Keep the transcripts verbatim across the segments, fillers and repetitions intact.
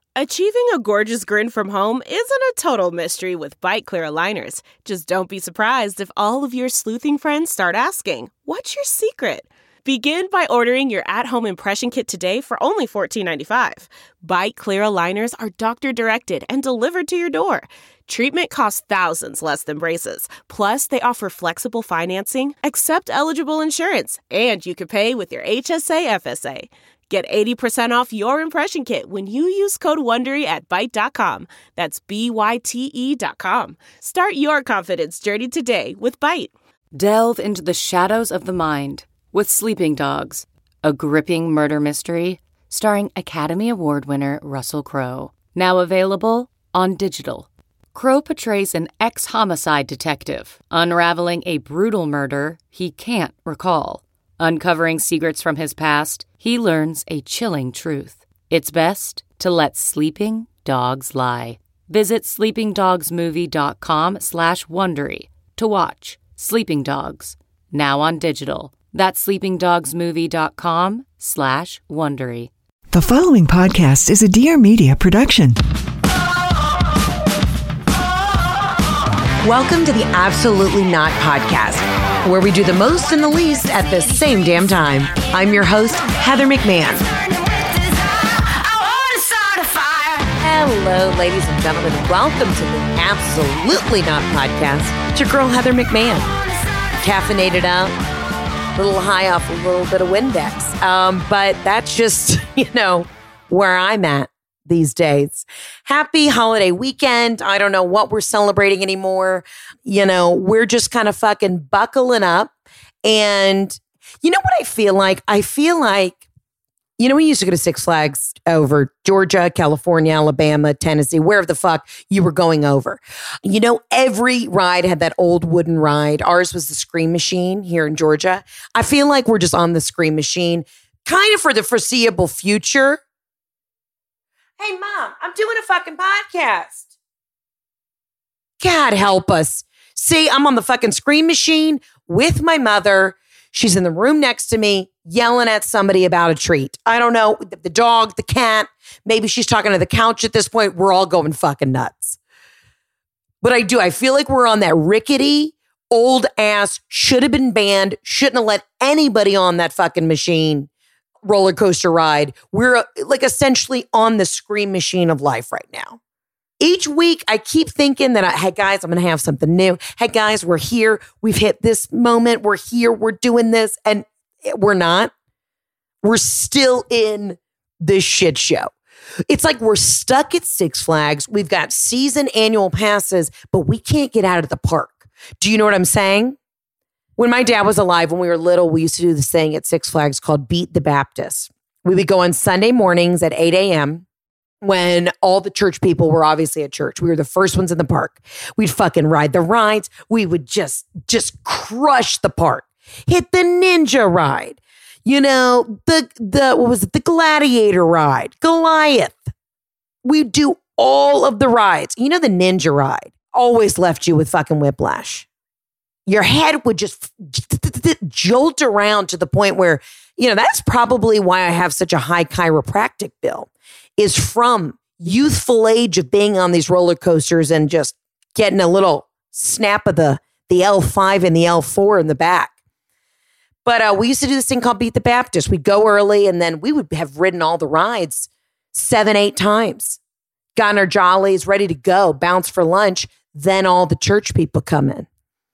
Achieving a gorgeous grin from home isn't a total mystery with Byte Clear aligners. Just don't be surprised if all of your sleuthing friends start asking, "What's your secret?" Begin by ordering your at-home impression kit today for only fourteen ninety-five. Byte Clear aligners are doctor-directed and delivered to your door. Treatment costs thousands less than braces. Plus, they offer flexible financing, accept eligible insurance, and you can pay with your H S A F S A. Get eighty percent off your impression kit when you use code WONDERY at byte dot com. That's B Y T E dot com. Start your confidence journey today with Byte. Delve into the shadows of the mind with Sleeping Dogs, a gripping murder mystery starring Academy Award winner Russell Crowe. Now available on digital. Crowe portrays an ex-homicide detective unraveling a brutal murder he can't recall. Uncovering secrets from his past, he learns a chilling truth. It's best to let sleeping dogs lie. Visit sleepingdogsmovie.com slash Wondery to watch Sleeping Dogs, now on digital. That's sleepingdogsmovie.com slash Wondery. The following podcast is a Dear Media production. Welcome to the Absolutely Not Podcast, where we do the most and the least at the same damn time. I'm your host, Heather McMahon. Hello, ladies and gentlemen. Welcome to the Absolutely Not Podcast. It's your girl, Heather McMahon. Caffeinated out, a little high off a little bit of Windex. Um, but that's just, you know, where I'm at these days. Happy holiday weekend. I don't know what we're celebrating anymore. You know, we're just kind of fucking buckling up. And you know what I feel like? I feel like, you know, we used to go to Six Flags over Georgia, California, Alabama, Tennessee, wherever the fuck you were going over. You know, every ride had that old wooden ride. Ours was the Scream Machine here in Georgia. I feel like we're just on the Scream Machine kind of for the foreseeable future. Hey, Mom, I'm doing a fucking podcast. God help us. See, I'm on the fucking Scream Machine with my mother. She's in the room next to me yelling at somebody about a treat. I don't know, the dog, the cat. Maybe she's talking to the couch at this point. We're all going fucking nuts. But I do. I feel like we're on that rickety, old ass, should have been banned, shouldn't have let anybody on that fucking machine roller coaster ride. We're uh, like essentially on the Scream Machine of life right now. Each week, I keep thinking that, I, hey guys, I'm going to have something new. Hey guys, we're here. We've hit this moment. We're here. We're doing this. And we're not. We're still in this shit show. It's like we're stuck at Six Flags. We've got season annual passes, but we can't get out of the park. Do you know what I'm saying? When my dad was alive, when we were little, we used to do this thing at Six Flags called Beat the Baptist. We would go on Sunday mornings at eight a.m. when all the church people were obviously at church. We were the first ones in the park. We'd fucking ride the rides. We would just, just crush the park. Hit the ninja ride. You know, the, the what was it? The gladiator ride. Goliath. We'd do all of the rides. You know, the ninja ride always left you with fucking whiplash. Your head would just jolt around to the point where, you know, that's probably why I have such a high chiropractic bill, is from youthful age of being on these roller coasters and just getting a little snap of the, the L five and the L four in the back. But uh, we used to do this thing called Beat the Baptist. We'd go early and then we would have ridden all the rides seven, eight times. Gotten our jollies, ready to go, bounce for lunch. Then all the church people come in.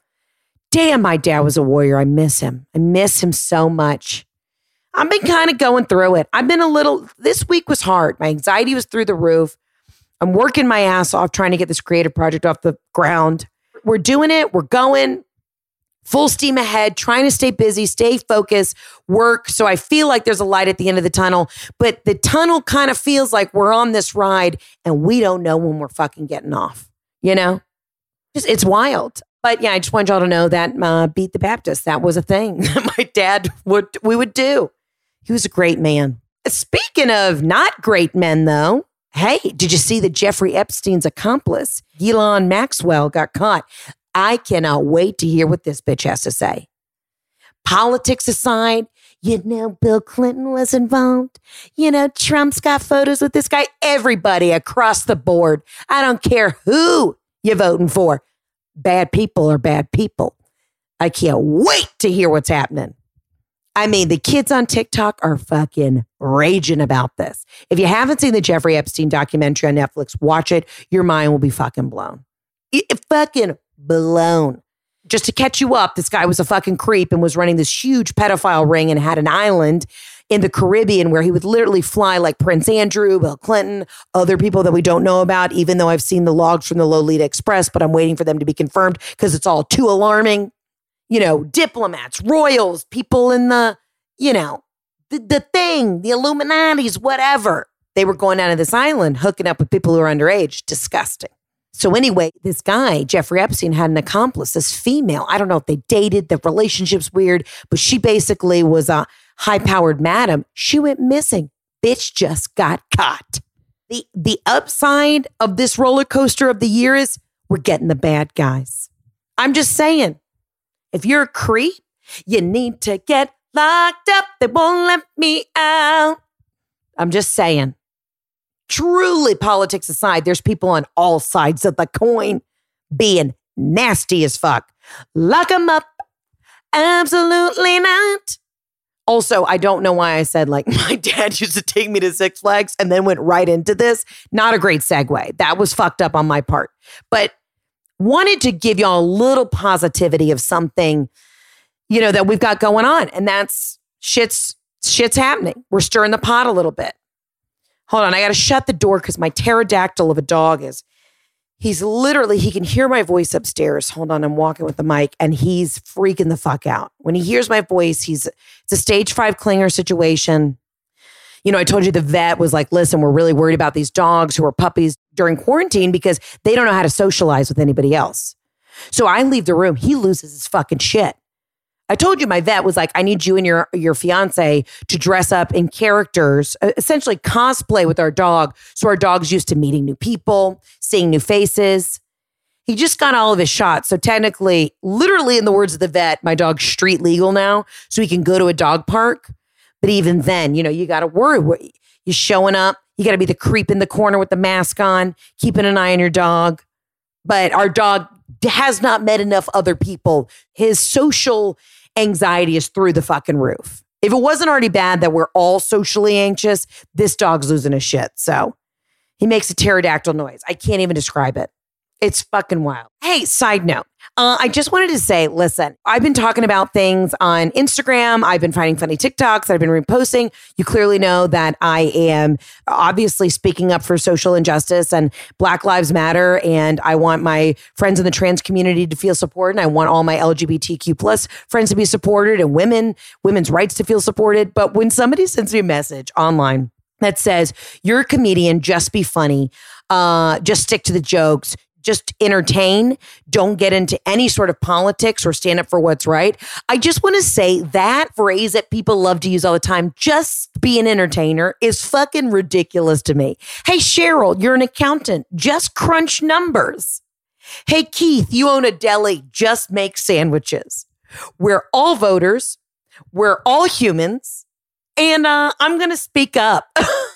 Damn, my dad was a warrior. I miss him. I miss him so much. I've been kind of going through it. I've been a little, this week was hard. My anxiety was through the roof. I'm working my ass off trying to get this creative project off the ground. We're doing it. We're going full steam ahead, trying to stay busy, stay focused, work. So I feel like there's a light at the end of the tunnel, but the tunnel kind of feels like we're on this ride and we don't know when we're fucking getting off, you know? It's, it's wild. But yeah, I just want y'all to know that uh, Beat the Baptist, that was a thing that my dad would, we would do. He was a great man. Speaking of not great men, though, hey, did you see that Jeffrey Epstein's accomplice, Ghislaine Maxwell, got caught? I cannot wait to hear what this bitch has to say. Politics aside, You know, Bill Clinton was involved. You know, Trump's got photos with this guy. Everybody across the board. I don't care who you're voting for. Bad people are bad people. I can't wait to hear what's happening. I mean, the kids on TikTok are fucking raging about this. If you haven't seen the Jeffrey Epstein documentary on Netflix, watch it. Your mind will be fucking blown. It, it fucking blown. Just to catch you up, this guy was a fucking creep and was running this huge pedophile ring and had an island in the Caribbean where he would literally fly like Prince Andrew, Bill Clinton, other people that we don't know about, even though I've seen the logs from the Lolita Express, but I'm waiting for them to be confirmed because it's all too alarming. You know, diplomats, royals, people in the, you know, the, the thing, the Illuminati's, whatever. They were going out of this island, hooking up with people who are underage. Disgusting. So anyway, this guy, Jeffrey Epstein, had an accomplice, this female. I don't know if they dated, the relationship's weird, but she basically was a high-powered madam. She went missing. Bitch just got caught. The, the upside of this roller coaster of the year is we're getting the bad guys. I'm just saying. If you're a creep, you need to get locked up. They won't let me out. I'm just saying. Truly, politics aside, there's people on all sides of the coin being nasty as fuck. Lock them up. Absolutely not. Also, I don't know why I said, like, my dad used to take me to Six Flags and then went right into this. Not a great segue. That was fucked up on my part. But wanted to give y'all a little positivity of something, you know, that we've got going on. And that's shit's, shit's happening. We're stirring the pot a little bit. Hold on. I got to shut the door because my pterodactyl of a dog is, he's literally, he can hear my voice upstairs. Hold on. I'm walking with the mic and he's freaking the fuck out. When he hears my voice, he's, it's a stage five clinger situation. You know, I told you the vet was like, listen, we're really worried about these dogs who are puppies during quarantine because they don't know how to socialize with anybody else. So I leave the room. He loses his fucking shit. I told you my vet was like, I need you and your, your fiance to dress up in characters, essentially cosplay with our dog. So our dog's used to meeting new people, seeing new faces. He just got all of his shots. So technically, literally in the words of the vet, my dog's street legal now. So he can go to a dog park. But even then, you know, you got to worry. You're showing up. You got to be the creep in the corner with the mask on, keeping an eye on your dog. But our dog has not met enough other people. His social anxiety is through the fucking roof. If it wasn't already bad that we're all socially anxious, this dog's losing his shit. So he makes a pterodactyl noise. I can't even describe it. It's fucking wild. Hey, side note. Uh, I just wanted to say, listen, I've been talking about things on Instagram. I've been finding funny TikToks that I've been reposting. You clearly know that I am obviously speaking up for social injustice and Black Lives Matter. And I want my friends in the trans community to feel supported. And I want all my L G B T Q plus friends to be supported and women, women's rights to feel supported. But when somebody sends me a message online that says, you're a comedian, just be funny, uh, just stick to the jokes, just entertain, don't get into any sort of politics or stand up for what's right. I just want to say that phrase that people love to use all the time, just be an entertainer, is fucking ridiculous to me. Hey, Cheryl, you're an accountant. Just crunch numbers. Hey, Keith, you own a deli. Just make sandwiches. We're all voters. We're all humans. And uh, I'm going to speak up.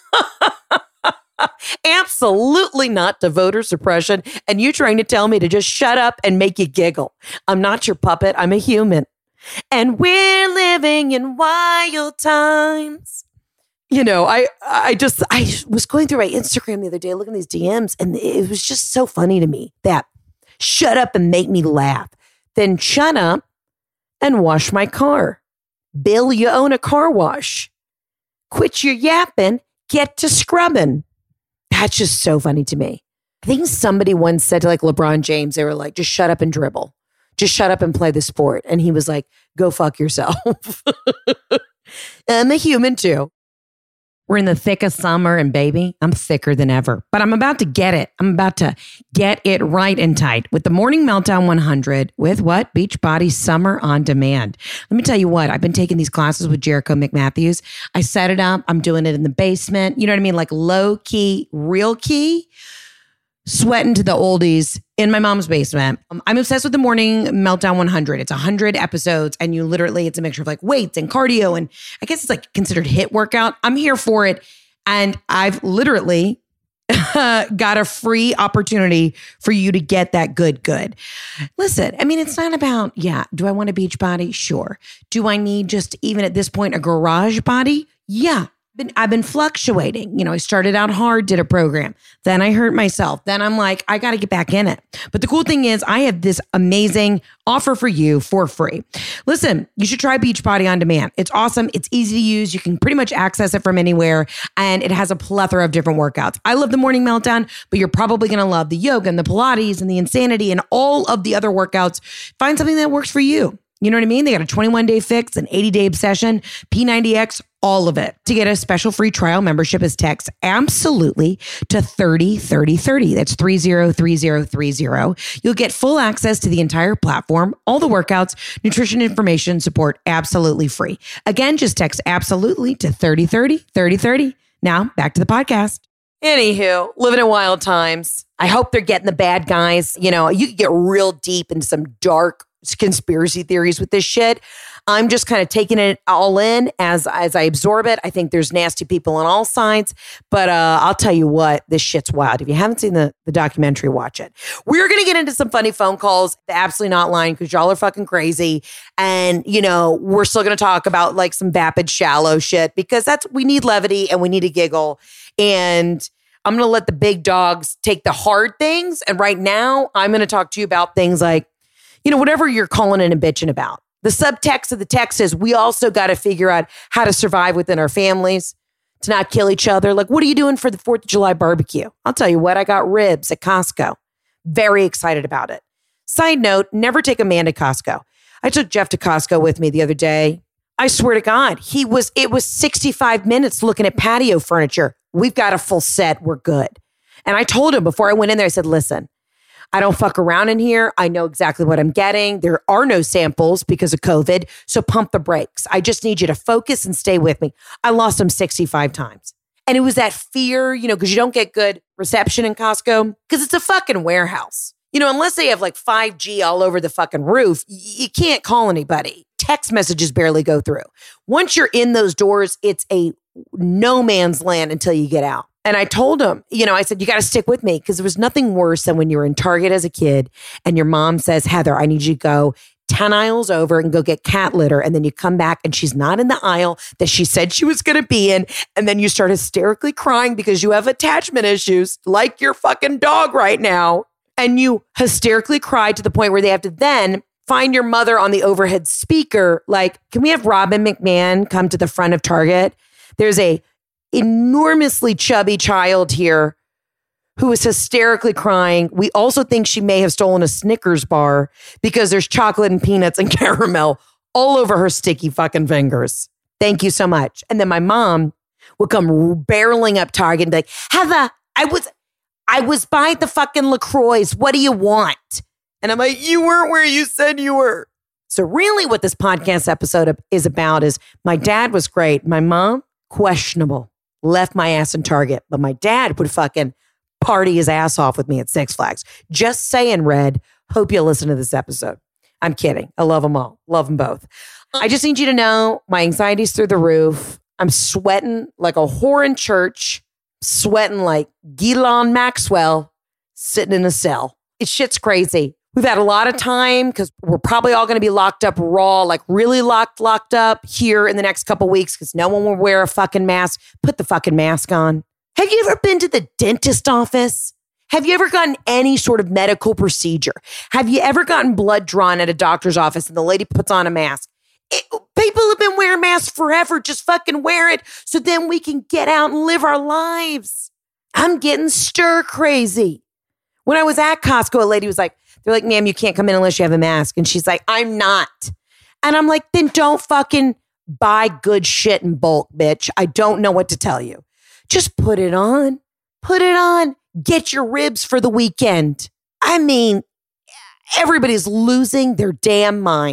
Absolutely not to voter suppression. And you trying to tell me to just shut up and make you giggle. I'm not your puppet. I'm a human. And we're living in wild times. You know, I I just, I was going through my Instagram the other day, looking at these D Ms, and it was just so funny to me that shut up and make me laugh. Then shut up and wash my car. Bill, you own a car wash. Quit your yapping. Get to scrubbing. That's just so funny to me. I think somebody once said to like LeBron James, they were like, just shut up and dribble. Just shut up and play the sport. And he was like, go fuck yourself. I'm a human too. We're in the thick of summer and baby, I'm thicker than ever. But I'm about to get it. I'm about to get it right and tight with the Morning Meltdown one hundred with what? Beachbody Summer on Demand. Let me tell you what, I've been taking these classes with Jericho McMatthews. I set it up. I'm doing it in the basement. You know what I mean? Like low key, real key. sweating to the oldies in my mom's basement. Um, I'm obsessed with the Morning Meltdown one hundred. It's one hundred episodes, and you literally, it's a mixture of like weights and cardio, and I guess it's like considered HIIT workout. I'm here for it. And I've literally got a free opportunity for you to get that good, good. Listen, I mean, it's not about, yeah, do I want a beach body? Sure. Do I need just, even at this point, a garage body? Yeah. Been, I've been fluctuating. You know, I started out hard, did a program. Then I hurt myself. Then I'm like, I got to get back in it. But the cool thing is I have this amazing offer for you for free. Listen, you should try Beachbody On Demand. It's awesome. It's easy to use. You can pretty much access it from anywhere. And it has a plethora of different workouts. I love the Morning Meltdown, but you're probably going to love the yoga and the Pilates and the Insanity and all of the other workouts. Find something that works for you. You know what I mean? They got a twenty-one day fix, an eighty day obsession, P ninety X, all of it. To get a special free trial membership is text absolutely to thirty thirty thirty. That's three zero three zero three zero. You'll get full access to the entire platform, all the workouts, nutrition information, support absolutely free. Again, just text absolutely to thirty thirty thirty thirty. Now back to the podcast. Anywho, living in wild times. I hope they're getting the bad guys. You know, you can get real deep into some dark conspiracy theories with this shit. I'm just kind of taking it all in as as I absorb it. I think there's nasty people on all sides, but uh, I'll tell you what, this shit's wild. If you haven't seen the, the documentary, watch it. We're going to get into some funny phone calls, absolutely not lying, because y'all are fucking crazy. And, you know, we're still going to talk about like some vapid, shallow shit, because that's, we need levity and we need a giggle. And I'm going to let the big dogs take the hard things. And right now, I'm going to talk to you about things like, you know, whatever you're calling in and bitching about. The subtext of the text is we also got to figure out how to survive within our families, to not kill each other. Like, what are you doing for the fourth of July barbecue? I'll tell you what, I got ribs at Costco. Very excited about it. Side note, never take a man to Costco. I took Jeff to Costco with me the other day. I swear to God, he was, it was sixty-five minutes looking at patio furniture. We've got a full set. We're good. And I told him before I went in there, I said, listen, I don't fuck around in here. I know exactly what I'm getting. There are no samples because of COVID. So pump the brakes. I just need you to focus and stay with me. I lost him sixty-five times. And it was that fear, you know, because you don't get good reception in Costco because it's a fucking warehouse. You know, unless they have like five G all over the fucking roof, y- you can't call anybody. Text messages barely go through. Once you're in those doors, it's a no man's land until you get out. And I told him, you know, I said, you got to stick with me, because there was nothing worse than when you were in Target as a kid and your mom says, Heather, I need you to go ten aisles over and go get cat litter. And then you come back and she's not in the aisle that she said she was going to be in. And then you start hysterically crying because you have attachment issues like your fucking dog right now. And you hysterically cry to the point where they have to then find your mother on the overhead speaker. Like, can we have Robin McMahon come to the front of Target? There's a enormously chubby child here who is hysterically crying. We also think she may have stolen a Snickers bar because there's chocolate and peanuts and caramel all over her sticky fucking fingers. Thank you so much. And then my mom would come barreling up Target and be like, Heather, I was, I was by the fucking LaCroix. What do you want? And I'm like, you weren't where you said you were. So really what this podcast episode is about is my dad was great. My mom, questionable. Left my ass in Target, but my dad would fucking party his ass off with me at Six Flags. Just saying, Red. Hope you'll listen to this episode. I'm kidding. I love them all. Love them both. I just need you to know my anxiety's through the roof. I'm sweating like a whore in church, sweating like Ghislaine Maxwell sitting in a cell. It shit's crazy. We've had a lot of time because we're probably all going to be locked up raw, like really locked, locked up here in the next couple weeks because no one will wear a fucking mask. Put the fucking mask on. Have you ever been to the dentist office? Have you ever gotten any sort of medical procedure? Have you ever gotten blood drawn at a doctor's office and the lady puts on a mask? It, people have been wearing masks forever. Just fucking wear it so then we can get out and live our lives. I'm getting stir crazy. When I was at Costco, a lady was like, they're like, ma'am, you can't come in unless you have a mask. And she's like, I'm not. And I'm like, then don't fucking buy good shit in bulk, bitch. I don't know what to tell you. Just put it on. Put it on. Get your ribs for the weekend. I mean, everybody's losing their damn mind.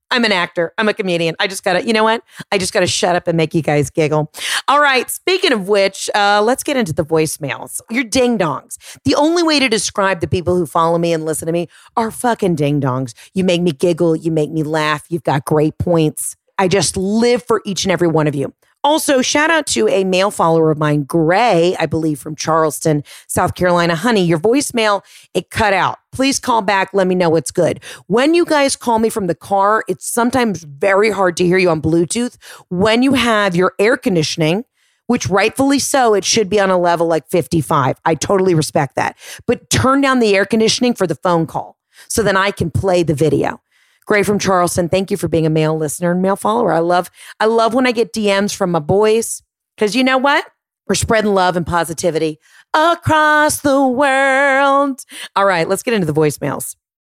I'm an actor. I'm a comedian. I just gotta, you know what? I just gotta shut up and make you guys giggle. All right. Speaking of which, uh, let's get into the voicemails. Your ding dongs. The only way to describe the people who follow me and listen to me are fucking ding dongs. You make me giggle. You make me laugh. You've got great points. I just live for each and every one of you. Also, shout out to a male follower of mine, Gray, I believe from Charleston, South Carolina. Honey, your voicemail, it cut out. Please call back. Let me know it's good. When you guys call me from the car, it's sometimes very hard to hear you on Bluetooth. When you have your air conditioning, which rightfully so, it should be on a level like fifty-five. I totally respect that. But turn down the air conditioning for the phone call so then I can play the video. Gray from Charleston, thank you for being a male listener and male follower. I love, I love when I get D Ms from my boys, because you know what? We're spreading love and positivity across the world. All right, let's get into the voicemails.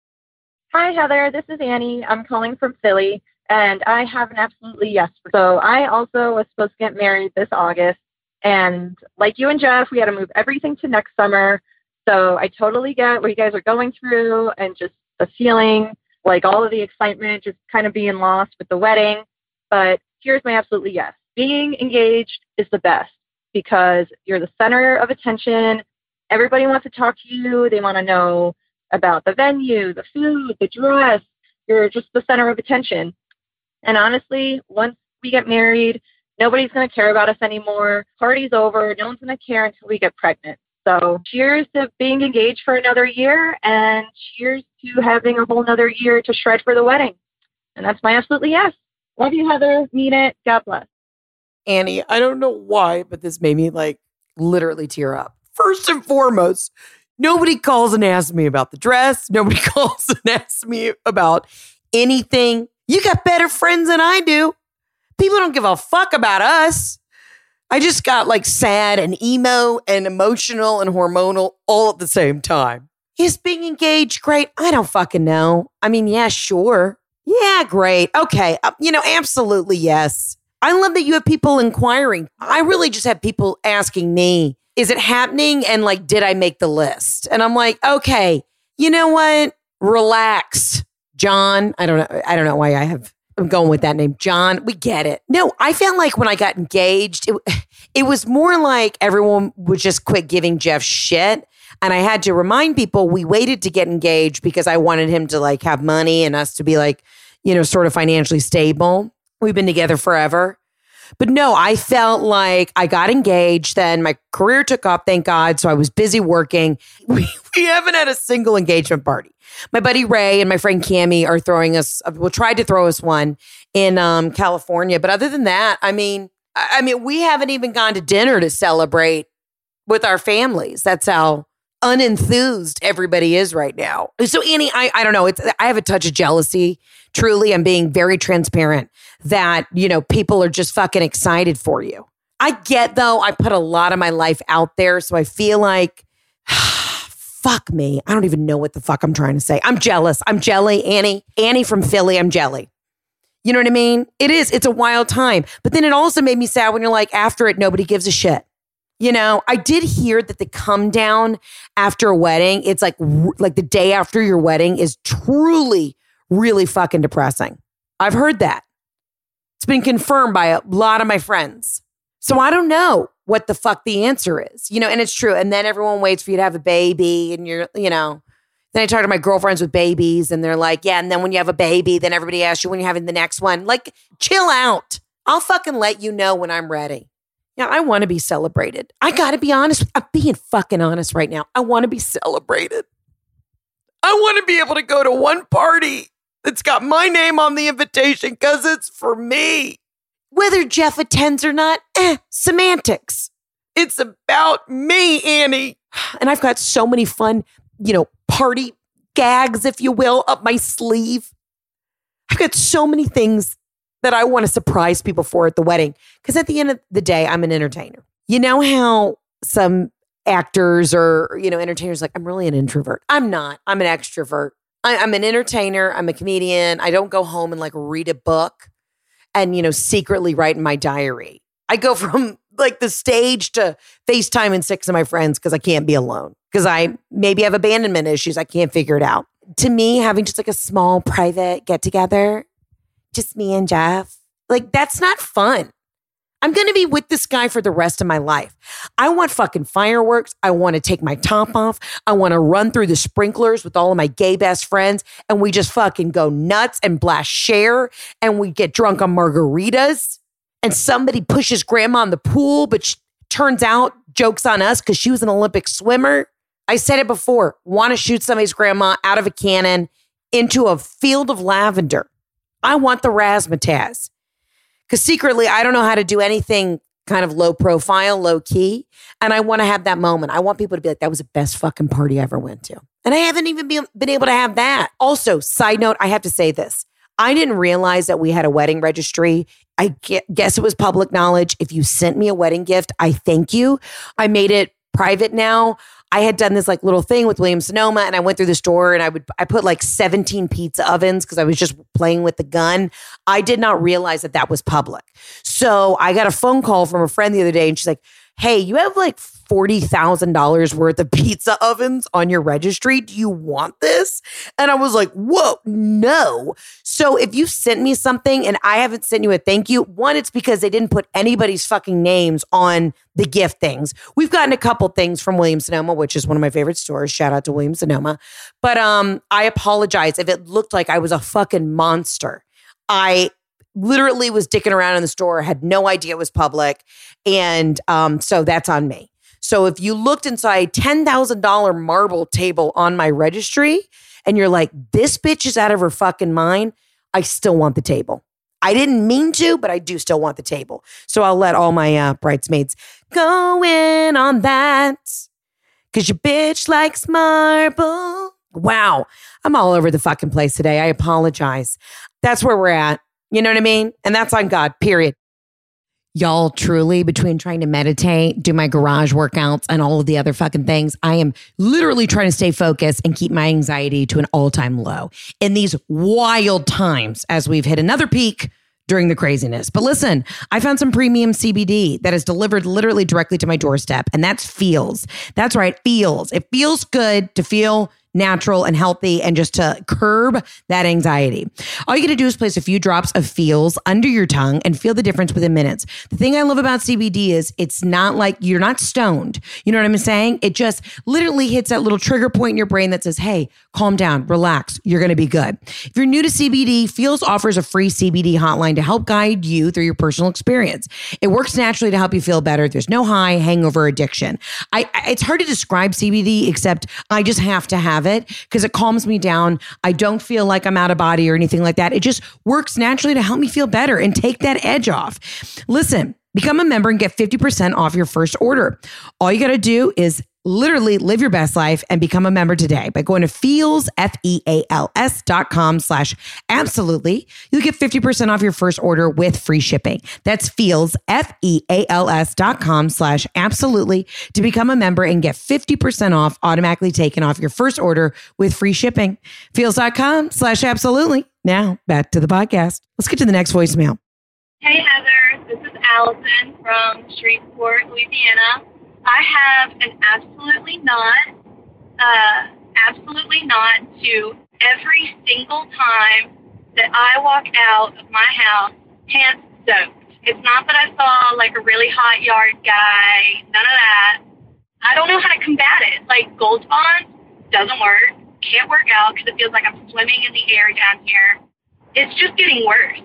Hi, Heather. This is Annie. I'm calling from Philly, and I have an absolutely yes. So I also was supposed to get married this August, and like you and Jeff, we had to move everything to next summer. So I totally get what you guys are going through and just the feeling, like all of the excitement, just kind of being lost with the wedding. But here's my absolutely yes. Being engaged is the best because you're the center of attention. Everybody wants to talk to you. They want to know about the venue, the food, the dress. You're just the center of attention. And honestly, once we get married, nobody's going to care about us anymore. Party's over. No one's going to care until we get pregnant. So cheers to being engaged for another year, and cheers to having a whole nother year to shred for the wedding. And that's my absolutely yes. Love you, Heather. Mean it. God bless. Annie, I don't know why, but this made me like literally tear up. First and foremost, nobody calls and asks me about the dress. Nobody calls and asks me about anything. You got better friends than I do. People don't give a fuck about us. I just got like sad and emo and emotional and hormonal all at the same time. Is being engaged great? I don't fucking know. I mean, yeah, sure. Yeah, great. Okay. Uh, you know, absolutely yes. I love that you have people inquiring. I really just have people asking me, is it happening? And like, did I make the list? And I'm like, okay, you know what? Relax, John. I don't know. I don't know why I have I'm going with that name, John. We get it. No, I felt like when I got engaged, it, it was more like everyone would just quit giving Jeff shit. And I had to remind people we waited to get engaged because I wanted him to like have money and us to be like, you know, sort of financially stable. We've been together forever. But no, I felt like I got engaged. Then my career took off, thank God. So I was busy working. We, we haven't had a single engagement party. My buddy Ray and my friend Cammie are throwing us, well, tried to throw us one in um, California. But other than that, I mean, I, I mean, we haven't even gone to dinner to celebrate with our families. That's how unenthused everybody is right now. So Annie, I, I don't know. It's, I have a touch of jealousy. Truly, I'm being very transparent that, you know, people are just fucking excited for you. I get, though, I put a lot of my life out there. So I feel like, fuck me. I don't even know what the fuck I'm trying to say. I'm jealous. I'm jelly. Annie, Annie from Philly, I'm jelly. You know what I mean? It is. It's a wild time. But then it also made me sad when you're like, after it, nobody gives a shit. You know, I did hear that the come down after a wedding, it's like, like the day after your wedding is truly, really fucking depressing. I've heard that. It's been confirmed by a lot of my friends. So I don't know what the fuck the answer is, you know, and it's true. And then everyone waits for you to have a baby and you're, you know, then I talk to my girlfriends with babies and they're like, yeah. And then when you have a baby, then everybody asks you when you're having the next one. Like, chill out. I'll fucking let you know when I'm ready. Yeah, I want to be celebrated. I got to be honest. I'm being fucking honest right now. I want to be celebrated. I want to be able to go to one party that's got my name on the invitation because it's for me. Whether Jeff attends or not, eh, semantics. It's about me, Annie. And I've got so many fun, you know, party gags, if you will, up my sleeve. I've got so many things that I want to surprise people for at the wedding. Because at the end of the day, I'm an entertainer. You know how some actors or, you know, entertainers like, I'm really an introvert. I'm not. I'm an extrovert. I, I'm an entertainer. I'm a comedian. I don't go home and like read a book and, you know, secretly write in my diary. I go from like the stage to FaceTime and six of my friends because I can't be alone. Because I maybe have abandonment issues. I can't figure it out. To me, having just like a small private get together just me and Jeff. Like, that's not fun. I'm going to be with this guy for the rest of my life. I want fucking fireworks. I want to take my top off. I want to run through the sprinklers with all of my gay best friends and we just fucking go nuts and blast Cher and we get drunk on margaritas and somebody pushes grandma in the pool, but she, turns out joke's on us because she was an Olympic swimmer. I said it before, want to shoot somebody's grandma out of a cannon into a field of lavender. I want the razzmatazz. Because secretly, I don't know how to do anything kind of low profile, low key. And I want to have that moment. I want people to be like, that was the best fucking party I ever went to. And I haven't even been, been able to have that. Also, side note, I have to say this. I didn't realize that we had a wedding registry. I guess it was public knowledge. If you sent me a wedding gift, I thank you. I made it private now. I had done this like little thing with Williams Sonoma and I went through the store and I would, I put like seventeen pizza ovens because I was just playing with the gun. I did not realize that that was public. So I got a phone call from a friend the other day and she's like, hey, you have like forty thousand dollars worth of pizza ovens on your registry. Do you want this? And I was like, whoa, no. So if you sent me something and I haven't sent you a thank you, one, it's because they didn't put anybody's fucking names on the gift things. We've gotten a couple things from Williams Sonoma, which is one of my favorite stores. Shout out to Williams Sonoma. But um, I apologize if it looked like I was a fucking monster. I literally was dicking around in the store, had no idea it was public. And um, so that's on me. So if you looked inside a ten thousand dollars marble table on my registry and you're like, this bitch is out of her fucking mind, I still want the table. I didn't mean to, but I do still want the table. So I'll let all my uh, bridesmaids go in on that because your bitch likes marble. Wow. I'm all over the fucking place today. I apologize. That's where we're at. You know what I mean? And that's on God, period. Y'all, truly, between trying to meditate, do my garage workouts, and all of the other fucking things, I am literally trying to stay focused and keep my anxiety to an all-time low in these wild times as we've hit another peak during the craziness. But listen, I found some premium C B D that is delivered literally directly to my doorstep, and that's Feels. That's right, Feels. It feels good to feel natural and healthy and just to curb that anxiety. All you got to do is place a few drops of Feels under your tongue and feel the difference within minutes. The thing I love about C B D is it's not like you're not stoned. You know what I'm saying? It just literally hits that little trigger point in your brain that says, hey, calm down, relax. You're going to be good. If you're new to C B D, Feels offers a free C B D hotline to help guide you through your personal experience. It works naturally to help you feel better. There's no high, hangover addiction. I, it's hard to describe C B D, except I just have to have it because it calms me down. I don't feel like I'm out of body or anything like that. It just works naturally to help me feel better and take that edge off. Listen, become a member and get fifty percent off your first order. All you got to do is literally live your best life and become a member today by going to feels, F E A L S dot com slash absolutely. You'll get fifty percent off your first order with free shipping. That's feels, F E A L S dot com slash absolutely to become a member and get fifty percent off automatically taken off your first order with free shipping. Feels.com slash absolutely. Now back to the podcast. Let's get to the next voicemail. Hey, Heather. This is Allison from Shreveport, Louisiana. I have an absolutely not, uh, absolutely not to every single time that I walk out of my house pants soaked. It's not that I saw like a really hot yard guy, none of that. I don't know how to combat it. Like Gold Bond doesn't work, can't work out because it feels like I'm swimming in the air down here. It's just getting worse.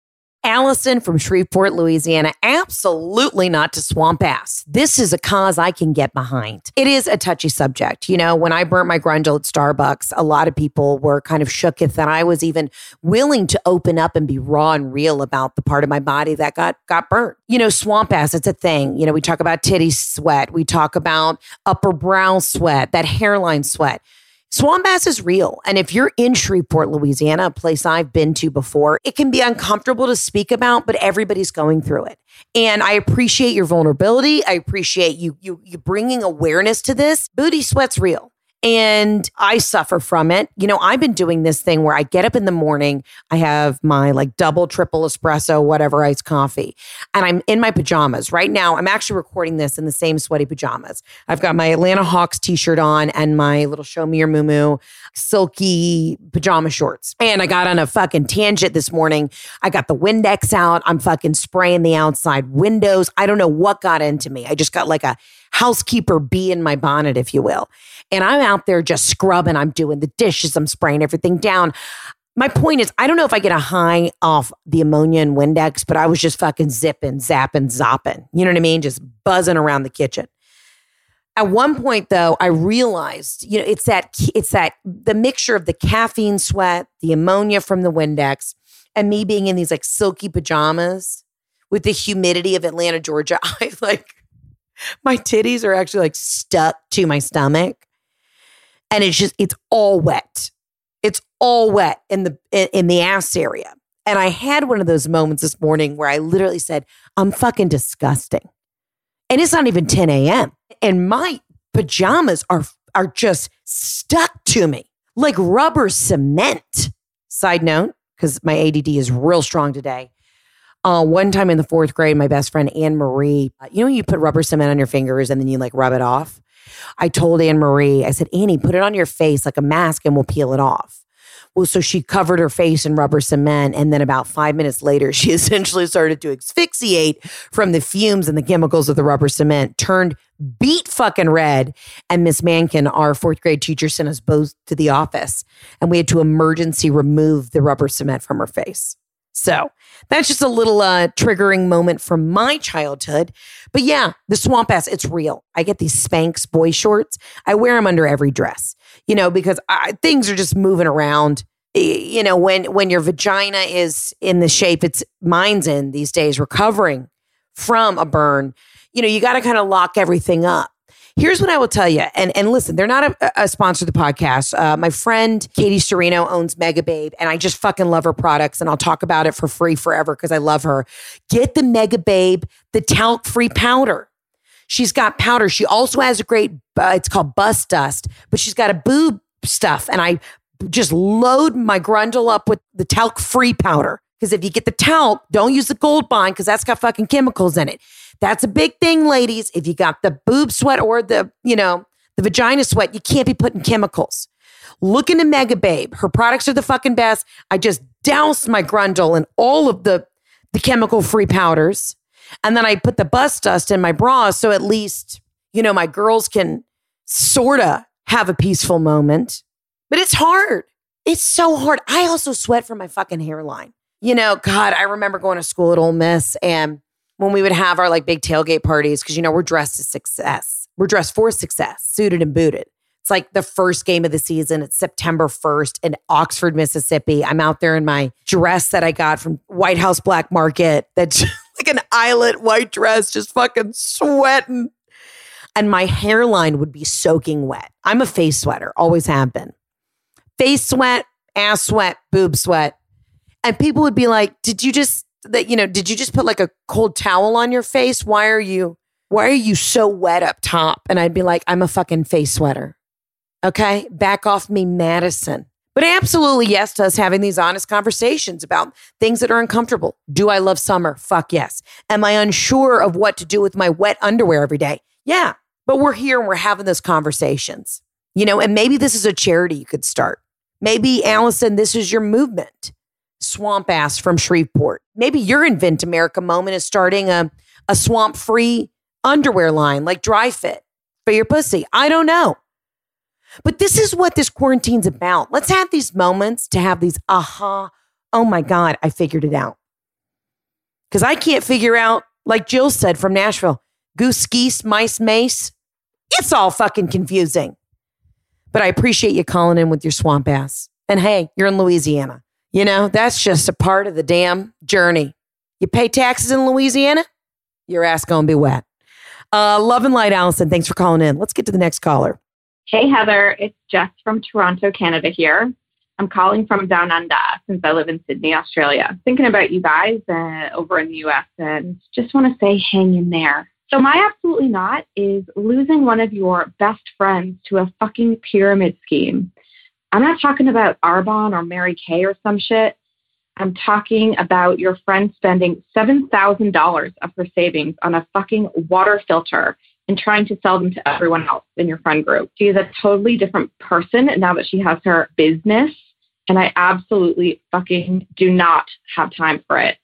Allison from Shreveport, Louisiana, absolutely not to swamp ass. This is a cause I can get behind. It is a touchy subject. You know, when I burnt my grundle at Starbucks, a lot of people were kind of shooketh that I was even willing to open up and be raw and real about the part of my body that got, got burnt. You know, swamp ass, it's a thing. You know, we talk about titty sweat. We talk about upper brow sweat, that hairline sweat. Swamp ass is real. And if you're in Shreveport, Louisiana, a place I've been to before, it can be uncomfortable to speak about, but everybody's going through it. And I appreciate your vulnerability. I appreciate you, you, you bringing awareness to this. Booty sweat's real. And I suffer from it. You know, I've been doing this thing where I get up in the morning, I have my like double, triple espresso, whatever iced coffee, and I'm in my pajamas. Right now, I'm actually recording this in the same sweaty pajamas. I've got my Atlanta Hawks t-shirt on and my little Show Me Your Moo silky pajama shorts. And I got on a fucking tangent this morning. I got the Windex out. I'm fucking spraying the outside windows. I don't know what got into me. I just got like a housekeeper bee in my bonnet, if you will. And I'm out there just scrubbing. I'm doing the dishes. I'm spraying everything down. My point is, I don't know if I get a high off the ammonia and Windex, but I was just fucking zipping, zapping, zopping. You know what I mean? Just buzzing around the kitchen. At one point, though, I realized, you know, it's that, it's that, the mixture of the caffeine sweat, the ammonia from the Windex, and me being in these like silky pajamas with the humidity of Atlanta, Georgia. I like, my titties are actually like stuck to my stomach. And it's just, it's all wet. It's all wet in the, in, in the ass area. And I had one of those moments this morning where I literally said, I'm fucking disgusting. And it's not even ten a.m. And my pajamas are, are just stuck to me like rubber cement. Side note, because my A D D is real strong today. Uh, one time in the fourth grade, my best friend, Anne Marie, uh, you know, you put rubber cement on your fingers and then you like rub it off. I told Anne Marie, I said, Annie, put it on your face like a mask and we'll peel it off. Well, so she covered her face in rubber cement. And then about five minutes later, she essentially started to asphyxiate from the fumes and the chemicals of the rubber cement, turned beet fucking red. And Miss Mankin, our fourth grade teacher, sent us both to the office. And we had to emergency remove the rubber cement from her face. So that's just a little uh, triggering moment from my childhood. But yeah, the swamp ass, it's real. I get these Spanx boy shorts. I wear them under every dress, you know, because I, things are just moving around. You know, when when your vagina is in the shape it's mine's in these days, recovering from a burn, you know, you got to kind of lock everything up. Here's what I will tell you. And and listen, they're not a, a sponsor of the podcast. Uh, my friend, Katie Serino, owns Megababe, and I just fucking love her products. And I'll talk about it for free forever because I love her. Get the Megababe, the talc-free powder. She's got powder. She also has a great, uh, it's called Bust Dust, but she's got a boob stuff. And I just load my grundle up with the talc-free powder. Because if you get the talc, don't use the Gold Bond because that's got fucking chemicals in it. That's a big thing, ladies. If you got the boob sweat or the, you know, the vagina sweat, you can't be putting chemicals. Look into Megababe. Her products are the fucking best. I just doused my grundle in all of the, the chemical-free powders. And then I put the Bust Dust in my bra so at least, you know, my girls can sort of have a peaceful moment. But it's hard. It's so hard. I also sweat from my fucking hairline. You know, God, I remember going to school at Ole Miss and when we would have our like big tailgate parties, because, you know, we're dressed to success. We're dressed for success, suited and booted. It's like the first game of the season. It's September first in Oxford, Mississippi. I'm out there in my dress that I got from White House Black Market. That's like an eyelet white dress, just fucking sweating. And my hairline would be soaking wet. I'm a face sweater, always have been. Face sweat, ass sweat, boob sweat. And people would be like, did you just... that, you know, did you just put like a cold towel on your face? Why are you, why are you so wet up top? And I'd be like, I'm a fucking face sweater. Okay. Back off me, Madison. But absolutely yes to us having these honest conversations about things that are uncomfortable. Do I love summer? Fuck yes. Am I unsure of what to do with my wet underwear every day? Yeah. But we're here and we're having those conversations, you know, and maybe this is a charity you could start. Maybe, Allison, this is your movement. Swamp Ass from Shreveport. Maybe your Invent America moment is starting a, a swamp-free underwear line like Dry Fit for your pussy. I don't know. But this is what this quarantine's about. Let's have these moments to have these aha, oh my God, I figured it out. Because I can't figure out, like Jill said from Nashville, goose, geese, mice, mace. It's all fucking confusing. But I appreciate you calling in with your swamp ass. And hey, you're in Louisiana. You know, that's just a part of the damn journey. You pay taxes in Louisiana, your ass gonna be wet. Uh, love and light, Allison. Thanks for calling in. Let's get to the next caller. Hey, Heather. It's Jess from Toronto, Canada here. I'm calling from Down Under since I live in Sydney, Australia. Thinking about you guys uh, over in the U S and just want to say hang in there. So my absolutely not is losing one of your best friends to a fucking pyramid scheme. I'm not talking about Arbonne or Mary Kay or some shit. I'm talking about your friend spending seven thousand dollars of her savings on a fucking water filter and trying to sell them to everyone else in your friend group. She is a totally different person now that she has her business, and I absolutely fucking do not have time for it.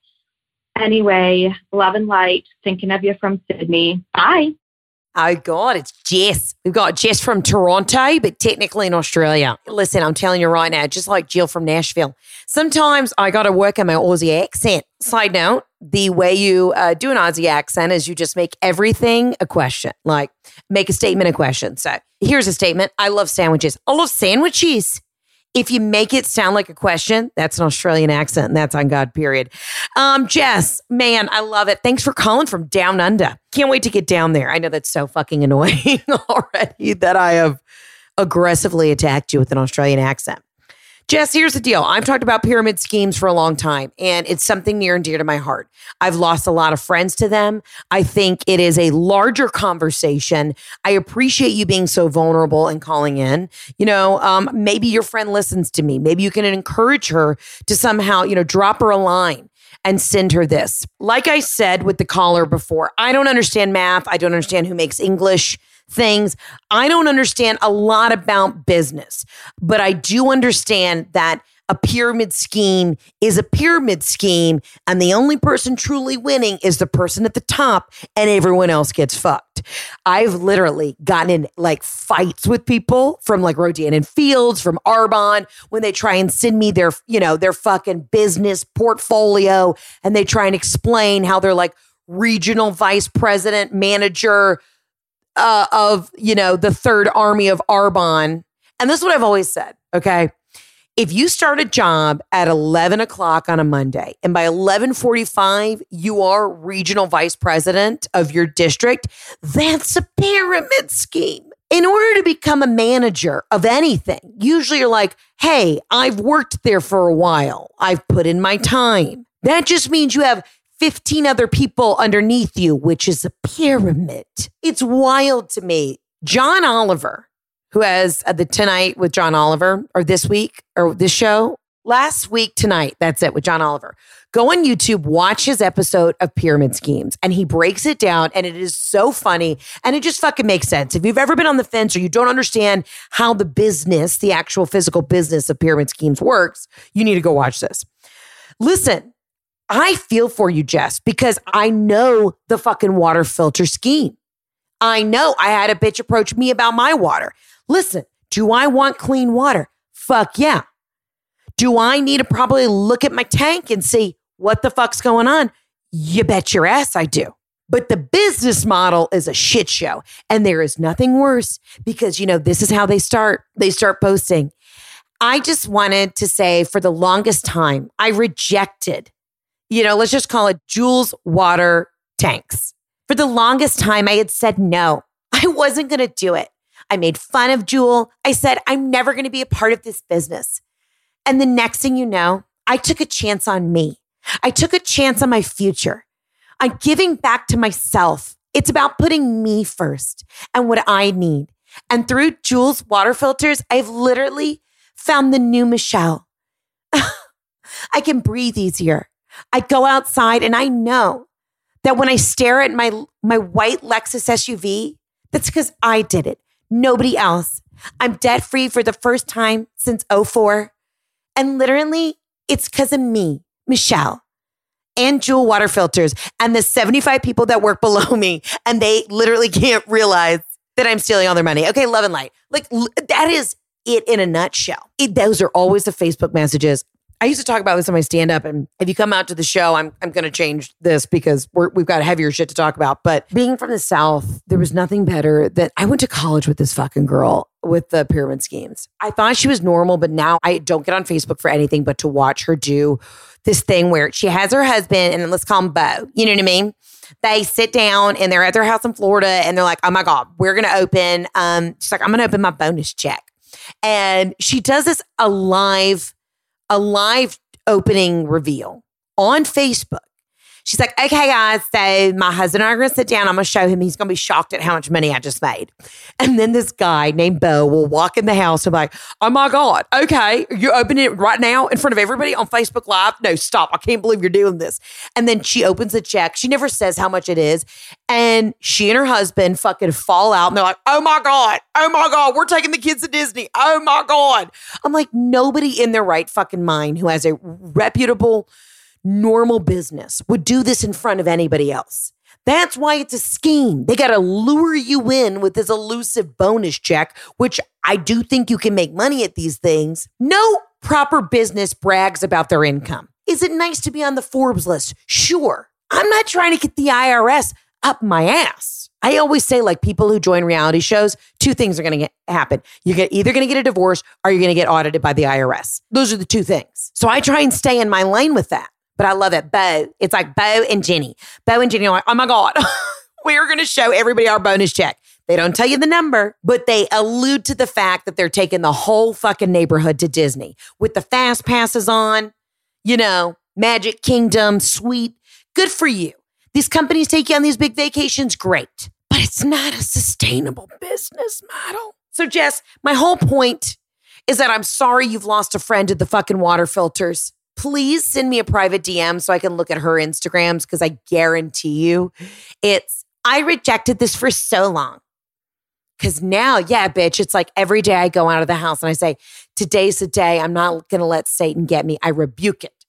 Anyway, love and light, thinking of you from Sydney. Bye. Oh, God, it's Jess. We've got Jess from Toronto, but technically in Australia. Listen, I'm telling you right now, just like Jill from Nashville, sometimes I got to work on my Aussie accent. Side note, the way you uh, do an Aussie accent is you just make everything a question, like make a statement a question. So here's a statement. I love sandwiches. I love sandwiches. If you make it sound like a question, that's an Australian accent, and that's on God, period. Um, Jess, man, I love it. Thanks for calling from down under. Can't wait to get down there. I know that's so fucking annoying already that I have aggressively attacked you with an Australian accent. Jess, here's the deal. I've talked about pyramid schemes for a long time, and it's something near and dear to my heart. I've lost a lot of friends to them. I think it is a larger conversation. I appreciate you being so vulnerable and calling in. You know, um, maybe your friend listens to me. Maybe you can encourage her to somehow, you know, drop her a line and send her this. Like I said with the caller before, I don't understand math. I don't understand who makes English things. I don't understand a lot about business, but I do understand that a pyramid scheme is a pyramid scheme, and the only person truly winning is the person at the top, and everyone else gets fucked. I've literally gotten in like fights with people from like Rodan and Fields, from Arbonne, when they try and send me their, you know, their fucking business portfolio, and they try and explain how they're like regional vice president, manager, Uh, of, you know, the third army of Arbonne. And this is what I've always said, okay? If you start a job at eleven o'clock on a Monday, and by eleven forty-five, you are regional vice president of your district, that's a pyramid scheme. In order to become a manager of anything, usually you're like, hey, I've worked there for a while. I've put in my time. That just means you have fifteen other people underneath you, which is a pyramid. It's wild to me. John Oliver, who has uh, the Tonight with John Oliver, or this week, or this show, last week tonight, that's it, with John Oliver. Go on YouTube, watch his episode of Pyramid Schemes, and he breaks it down, and it is so funny, and it just fucking makes sense. If you've ever been on the fence or you don't understand how the business, the actual physical business of pyramid schemes works, you need to go watch this. Listen, I feel for you, Jess, because I know the fucking water filter scheme. I know I had a bitch approach me about my water. Listen, do I want clean water? Fuck yeah. Do I need to probably look at my tank and see what the fuck's going on? You bet your ass I do. But the business model is a shit show. And there is nothing worse because, you know, this is how they start. They start posting. I just wanted to say for the longest time, I rejected, you know, let's just call it Juul's water tanks. For the longest time, I had said no. I wasn't going to do it. I made fun of Juul. I said, I'm never going to be a part of this business. And the next thing you know, I took a chance on me. I took a chance on my future. I'm giving back to myself. It's about putting me first and what I need. And through Juul's water filters, I've literally found the new Michelle. I can breathe easier. I go outside and I know that when I stare at my, my white Lexus S U V, that's because I did it. Nobody else. I'm debt free for the first time since oh four. And literally, it's because of me, Michelle, and Juul water filters, and the seventy-five people that work below me, and they literally can't realize that I'm stealing all their money. Okay, love and light. Like, that is it in a nutshell. It, those are always the Facebook messages. I used to talk about this on my stand-up, and if you come out to the show, I'm I'm going to change this because we're, we've got heavier shit to talk about. But being from the South, there was nothing better than I went to college with this fucking girl with the pyramid schemes. I thought she was normal, but now I don't get on Facebook for anything but to watch her do this thing where she has her husband, and let's call him Bo. You know what I mean? They sit down and they're at their house in Florida, and they're like, oh my God, we're going to open. Um, she's like, I'm going to open my bonus check. And she does this a live a live opening reveal on Facebook. She's like, okay, guys, so my husband and I are going to sit down. I'm going to show him. He's going to be shocked at how much money I just made. And then this guy named Bo will walk in the house and be like, oh my God, okay, you're opening it right now in front of everybody on Facebook Live? No, stop. I can't believe you're doing this. And then she opens a check. She never says how much it is. And she and her husband fucking fall out. And they're like, oh my God, oh my God, we're taking the kids to Disney. Oh my God. I'm like, nobody in their right fucking mind who has a reputable, normal business would do this in front of anybody else. That's why it's a scheme. They got to lure you in with this elusive bonus check, which I do think you can make money at these things. No proper business brags about their income. Is it nice to be on the Forbes list? Sure. I'm not trying to get the I R S up my ass. I always say, like, people who join reality shows, two things are going to happen. You're either going to get a divorce or you're going to get audited by the I R S. Those are the two things. So I try and stay in my lane with that. But I love it. Bo, it's like Bo and Jenny. Bo and Jenny are like, oh my God, we are going to show everybody our bonus check. They don't tell you the number, but they allude to the fact that they're taking the whole fucking neighborhood to Disney with the fast passes on, you know, Magic Kingdom, Sweet. Good for you. These companies take you on these big vacations. Great. But it's not a sustainable business model. So Jess, my whole point is that I'm sorry you've lost a friend to the fucking water filters. Please send me a private D M so I can look at her Instagrams, because I guarantee you it's, I rejected this for so long. Because now, yeah, bitch, it's like every day I go out of the house and I say, today's the day I'm not going to let Satan get me. I rebuke it.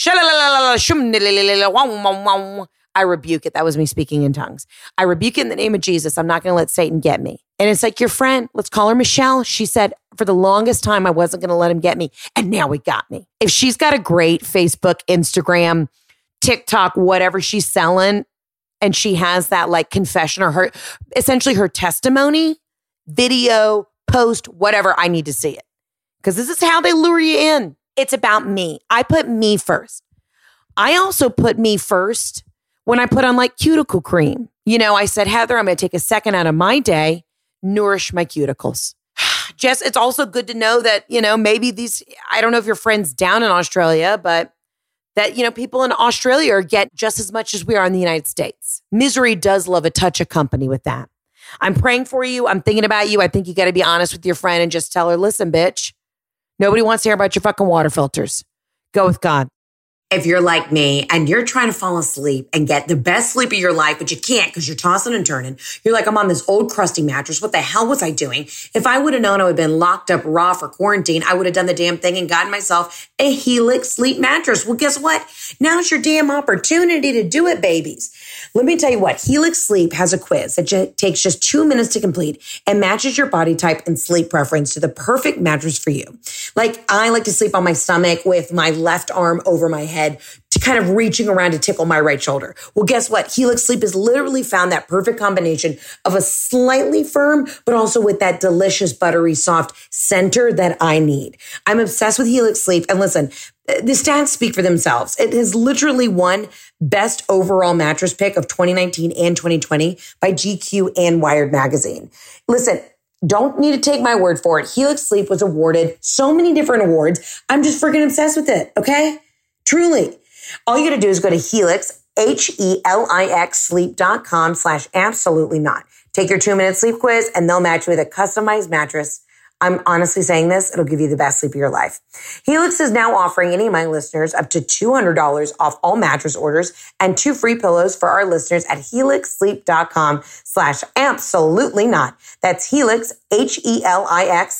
I rebuke it. That was me speaking in tongues. I rebuke it in the name of Jesus. I'm not going to let Satan get me. And it's like your friend, let's call her Michelle. She said, for the longest time, I wasn't going to let him get me. And now he got me. If she's got a great Facebook, Instagram, TikTok, whatever she's selling, and she has that like confession or her, essentially her testimony, video, post, whatever, I need to see it. Because this is how they lure you in. It's about me. I put me first. I also put me first when I put on like cuticle cream. You know, I said, Heather, I'm going to take a second out of my day, nourish my cuticles. Jess, it's also good to know that, you know, maybe these, I don't know if your friend's down in Australia, but that, you know, people in Australia get just as much as we are in the United States. Misery does love a touch of company with that. I'm praying for you. I'm thinking about you. I think you got to be honest with your friend and just tell her, listen, bitch, nobody wants to hear about your fucking water filters. Go with God. If you're like me and you're trying to fall asleep and get the best sleep of your life, but you can't because you're tossing and turning, you're like, I'm on this old crusty mattress. What the hell was I doing? If I would have known I would have been locked up raw for quarantine, I would have done the damn thing and gotten myself a Helix sleep mattress. Well, guess what? Now's your damn opportunity to do it, babies. Let me tell you what, Helix Sleep has a quiz that j- takes just two minutes to complete and matches your body type and sleep preference to the perfect mattress for you. Like, I like to sleep on my stomach with my left arm over my head, to kind of reaching around to tickle my right shoulder. Well, guess what? Helix Sleep has literally found that perfect combination of a slightly firm, but also with that delicious, buttery, soft center that I need. I'm obsessed with Helix Sleep. And listen, the stats speak for themselves. It has literally won best overall mattress pick of twenty nineteen and twenty twenty by G Q and Wired magazine. Listen, don't need to take my word for it. Helix Sleep was awarded so many different awards. I'm just freaking obsessed with it. Okay? Truly. All you got to do is go to Helix, H E L I X sleep.com slash absolutely not. Take your two minute sleep quiz and they'll match you with a customized mattress. I'm honestly saying this, it'll give you the best sleep of your life. Helix is now offering any of my listeners up to two hundred dollars off all mattress orders and two free pillows for our listeners at helixsleep.com slash absolutely not. That's Helix, H E L I X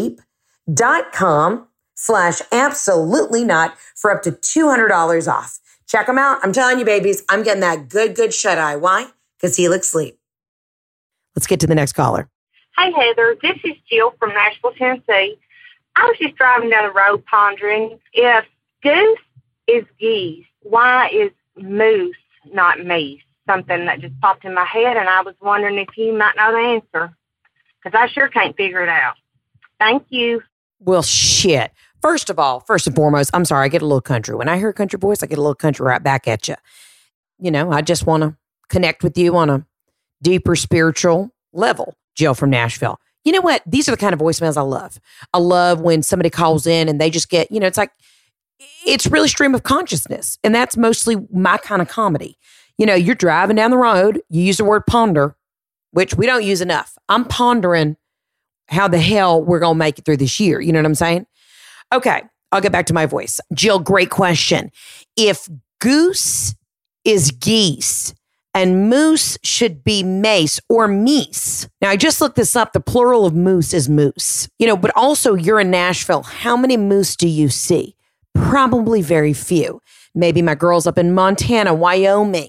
sleep.com slash absolutely not for up to two hundred dollars off. Check them out. I'm telling you, babies, I'm getting that good, good shut eye. Why? Because Helix Sleep. Let's get to the next caller. Hey, Heather, this is Jill from Nashville, Tennessee. I was just driving down the road pondering, if goose is geese, why is moose not meese? Something that just popped in my head, and I was wondering if you might know the answer, because I sure can't figure it out. Thank you. Well, shit. First of all, first and foremost, I'm sorry, I get a little country. When I hear a country voice, I get a little country right back at you. You know, I just want to connect with you on a deeper spiritual level. Jill from Nashville. You know what? These are the kind of voicemails I love. I love when somebody calls in and they just get, you know, it's like it's really stream of consciousness. And that's mostly my kind of comedy. You know, you're driving down the road, you use the word ponder, which we don't use enough. I'm pondering how the hell we're going to make it through this year. You know what I'm saying? Okay, I'll get back to my voice. Jill, great question. If goose is geese and moose should be mace or meese. Now, I just looked this up. The plural of moose is moose. You know, but also you're in Nashville. How many moose do you see? Probably very few. Maybe my girls up in Montana, Wyoming,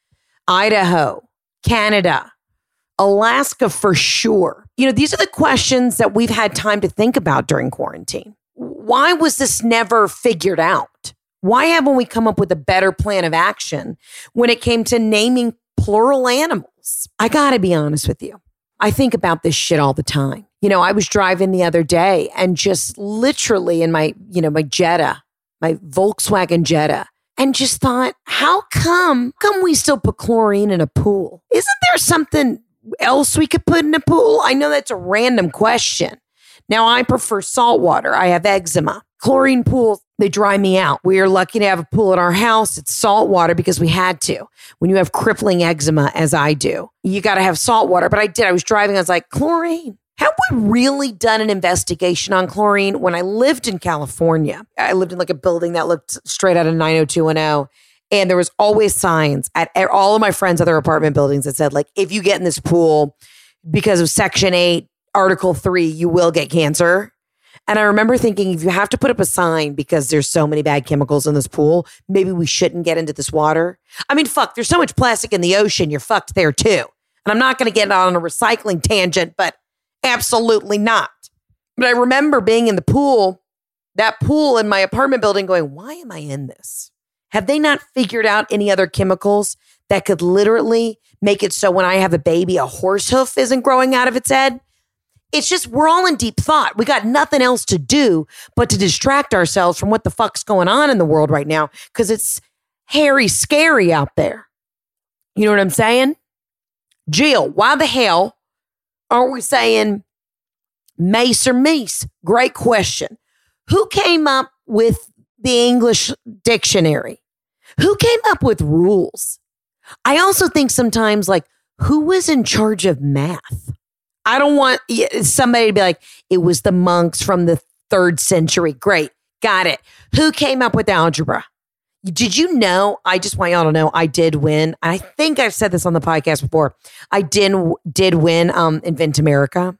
Idaho, Canada, Alaska for sure. You know, these are the questions that we've had time to think about during quarantine. Why was this never figured out? Why haven't we come up with a better plan of action when it came to naming plural animals? I gotta be honest with you. I think about this shit all the time. You know, I was driving the other day and just literally in my, you know, my Jetta, my Volkswagen Jetta, and just thought, how come, come we still put chlorine in a pool? Isn't there something else we could put in a pool? I know that's a random question. Now, I prefer salt water. I have eczema. Chlorine pools, they dry me out. We are lucky to have a pool at our house. It's salt water because we had to. When you have crippling eczema, as I do, you got to have salt water. But I did. I was driving. I was like, chlorine. Have we really done an investigation on chlorine? When I lived in California, I lived in like a building that looked straight out of nine oh two one oh. And there was always signs at all of my friends' other apartment buildings that said, like, if you get in this pool because of Section eight, Article three, you will get cancer. And I remember thinking, if you have to put up a sign because there's so many bad chemicals in this pool, maybe we shouldn't get into this water. I mean, fuck, there's so much plastic in the ocean, you're fucked there too. And I'm not going to get on a recycling tangent, but absolutely not. But I remember being in the pool, that pool in my apartment building going, why am I in this? Have they not figured out any other chemicals that could literally make it so when I have a baby, a horse hoof isn't growing out of its head? It's just, we're all in deep thought. We got nothing else to do but to distract ourselves from what the fuck's going on in the world right now because it's hairy, scary out there. You know what I'm saying? Jill, why the hell aren't we saying mace or meese? Great question. Who came up with the English dictionary? Who came up with rules? I also think sometimes, like, who was in charge of math? I don't want somebody to be like, it was the monks from the third century. Great. Got it. Who came up with algebra? Did you know? I just want y'all to know I did win. I think I've said this on the podcast before. I did, did win um, Invent America.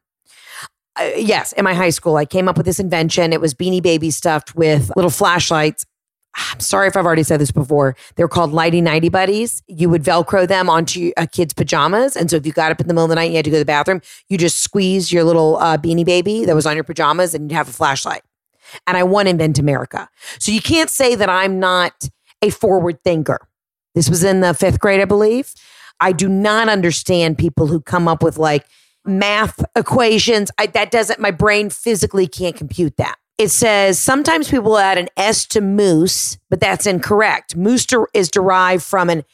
Uh, yes, in my high school, I came up with this invention. It was Beanie Baby stuffed with little flashlights. I'm sorry if I've already said this before. They were called Nighty Nighty Buddies. You would Velcro them onto a kid's pajamas. And so if you got up in the middle of the night and you had to go to the bathroom, you just squeeze your little uh, Beanie Baby that was on your pajamas and you'd have a flashlight. And I won Invent America. So you can't say that I'm not a forward thinker. This was in the fifth grade, I believe. I do not understand people who come up with like math equations. I, that doesn't, my brain physically can't compute that. It says sometimes people add an S to moose, but that's incorrect. Moose is derived from an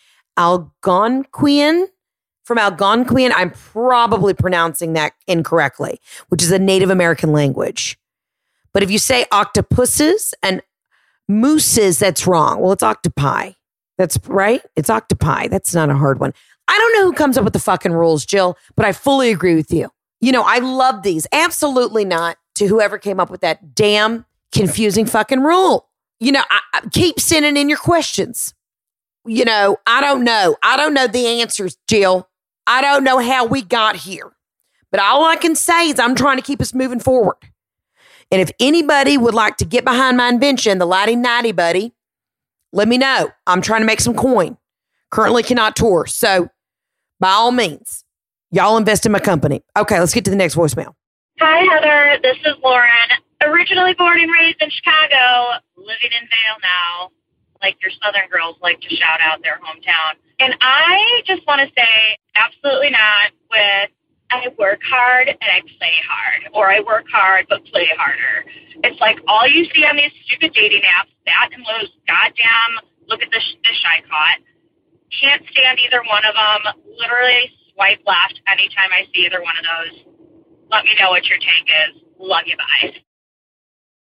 Algonquian, from Algonquian. I'm probably pronouncing that incorrectly, which is a Native American language. But if you say octopuses and mooses, that's wrong. Well, it's octopi. That's right. It's octopi. That's not a hard one. I don't know who comes up with the fucking rules, Jill, but I fully agree with you. You know, I love these. Absolutely not to whoever came up with that damn confusing fucking rule. You know, I, I keep sending in your questions. You know, I don't know. I don't know the answers, Jill. I don't know how we got here. But all I can say is I'm trying to keep us moving forward. And if anybody would like to get behind my invention, the Lighty Nighty Buddy, let me know. I'm trying to make some coin. Currently cannot tour. So by all means, y'all invest in my company. Okay, let's get to the next voicemail. Hi, Heather. This is Lauren. Originally born and raised in Chicago, living in Vail now. Like your Southern girls like to shout out their hometown. And I just want to say absolutely not with I work hard and I play hard, or I work hard but play harder. It's like all you see on these stupid dating apps, that and those goddamn look at this, this I caught. Can't stand either one of them. Literally swipe left anytime I see either one of those. Let me know what your take is. Love you, bye.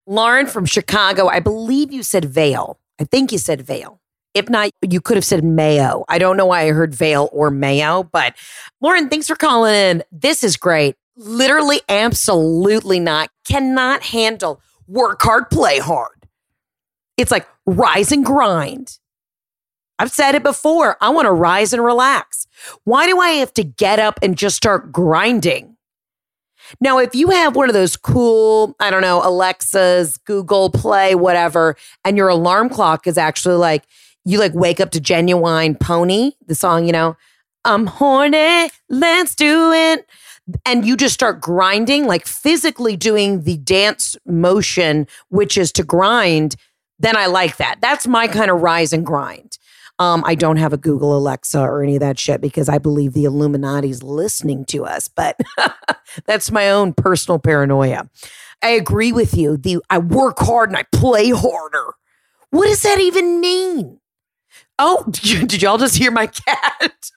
Lauren from Chicago, I believe you said Vail. I think you said Vail. If not, you could have said Mayo. I don't know why I heard Vail or Mayo, but Lauren, thanks for calling in. This is great. Literally, absolutely not. Cannot handle work hard, play hard. It's like rise and grind. I've said it before. I want to rise and relax. Why do I have to get up and just start grinding? Now, if you have one of those cool, I don't know, Alexas, Google Play, whatever, and your alarm clock is actually like, you like wake up to Genuine Pony, the song, you know, I'm horny, let's do it. And you just start grinding, like physically doing the dance motion, which is to grind, then I like that. That's my kind of rise and grind. Um, I don't have a Google Alexa or any of that shit because I believe the Illuminati's listening to us, but that's my own personal paranoia. I agree with you. The I work hard and I play harder. What does that even mean? Oh, did y'all just hear my cat?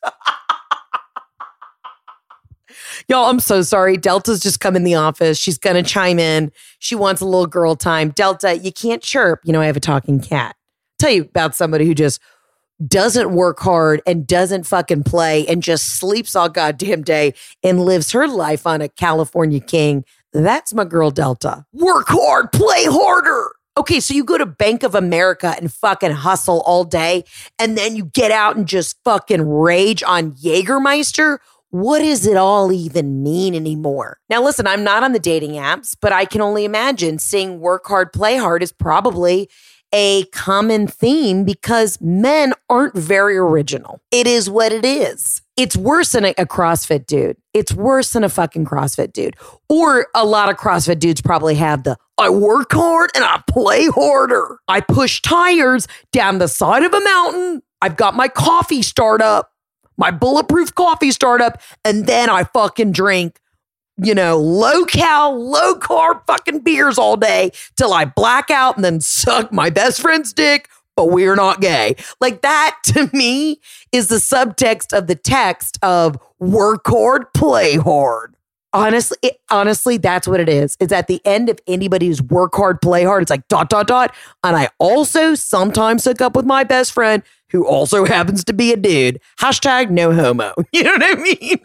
Y'all, I'm so sorry. Delta's just come in the office. She's going to chime in. She wants a little girl time. Delta, you can't chirp. You know, I have a talking cat. Tell you about somebody who just doesn't work hard and doesn't fucking play and just sleeps all goddamn day and lives her life on a California king. That's my girl Delta. Work hard, play harder. Okay, so you go to Bank of America and fucking hustle all day and then you get out and just fucking rage on Jägermeister. What does it all even mean anymore? Now, listen, I'm not on the dating apps, but I can only imagine seeing work hard, play hard is probably a common theme because men aren't very original. It is what it is. It's worse than a, a CrossFit dude. It's worse than a fucking CrossFit dude. Or a lot of CrossFit dudes probably have the, I work hard and I play harder. I push tires down the side of a mountain. I've got my coffee startup, my bulletproof coffee startup, and then I fucking drink, you know, low cal, low carb fucking beers all day till I black out and then suck my best friend's dick, but we're not gay. Like that to me is the subtext of the text of work hard, play hard. Honestly, it, honestly, that's what it is. It's at the end of anybody's work hard, play hard. It's like dot, dot, dot. And I also sometimes hook up with my best friend who also happens to be a dude. Hashtag no homo. You know what I mean?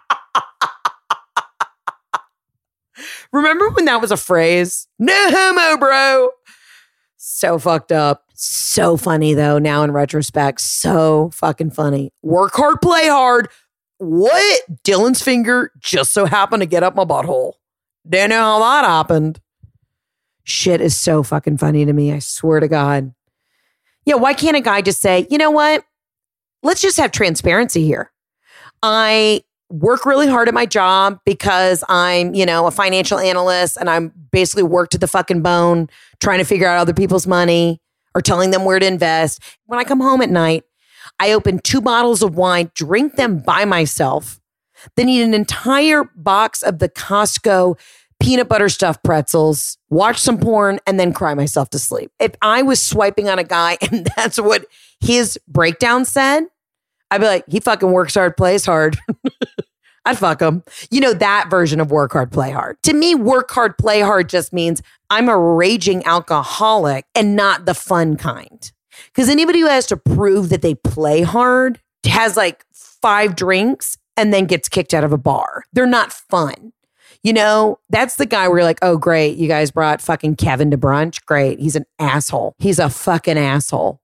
Remember when that was a phrase? No homo, bro. So fucked up. So funny, though, now in retrospect. So fucking funny. Work hard, play hard. What? Dylan's finger just so happened to get up my butthole. Don't know how that happened. Shit is so fucking funny to me. I swear to God. Yeah, why can't a guy just say, you know what? Let's just have transparency here. I work really hard at my job because I'm, you know, a financial analyst and I'm basically worked to the fucking bone trying to figure out other people's money or telling them where to invest. When I come home at night, I open two bottles of wine, drink them by myself, then eat an entire box of the Costco peanut butter stuffed pretzels, watch some porn, and then cry myself to sleep. If I was swiping on a guy and that's what his breakdown said, I'd be like, he fucking works hard, plays hard. I'd fuck him. You know, that version of work hard, play hard. To me, work hard, play hard just means I'm a raging alcoholic and not the fun kind. Because anybody who has to prove that they play hard has like five drinks and then gets kicked out of a bar. They're not fun. You know, that's the guy where you're like, oh, great. You guys brought fucking Kevin to brunch. Great. He's an asshole. He's a fucking asshole.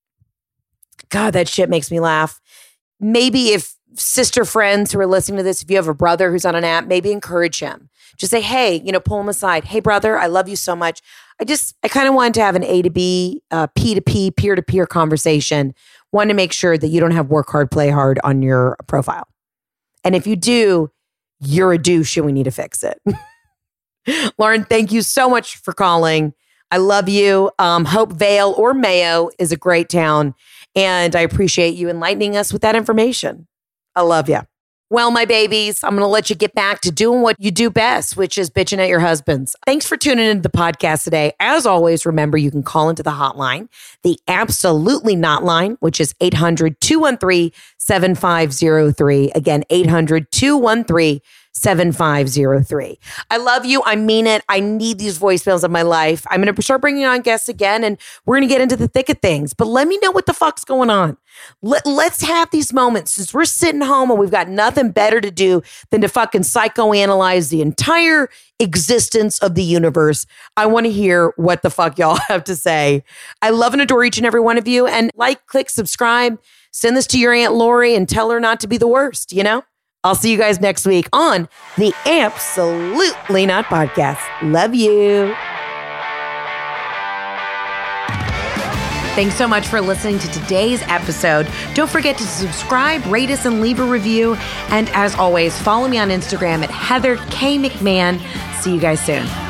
God, that shit makes me laugh. Maybe if sister friends who are listening to this, if you have a brother who's on an app, maybe encourage him. Just say, hey, you know, pull him aside. Hey, brother, I love you so much. I just, I kind of wanted to have an A to B, uh, P to P, peer to peer conversation. Wanted to make sure that you don't have work hard, play hard on your profile. And if you do, you're a douche and we need to fix it. Lauren, thank you so much for calling. I love you. Um, hope Vail or Mayo is a great town. And I appreciate you enlightening us with that information. I love you. Well, my babies, I'm going to let you get back to doing what you do best, which is bitching at your husbands. Thanks for tuning into the podcast today. As always, remember, you can call into the hotline, the Absolutely Not line, which is eight hundred, two one three, seven five zero three. Again, eight hundred, two one three, seven five zero three. I love you. I mean it. I need these voicemails of my life. I'm going to start bringing on guests again, and we're going to get into the thick of things. But let me know what the fuck's going on. Let, let's have these moments since we're sitting home and we've got nothing better to do than to fucking psychoanalyze the entire existence of the universe. I want to hear what the fuck y'all have to say. I love and adore each and every one of you. And like, click, subscribe, send this to your Aunt Lori and tell her not to be the worst, you know? I'll see you guys next week on the Absolutely Not Podcast. Love you. Thanks so much for listening to today's episode. Don't forget to subscribe, rate us, and leave a review. And as always, follow me on Instagram at Heather K. McMahon. See you guys soon.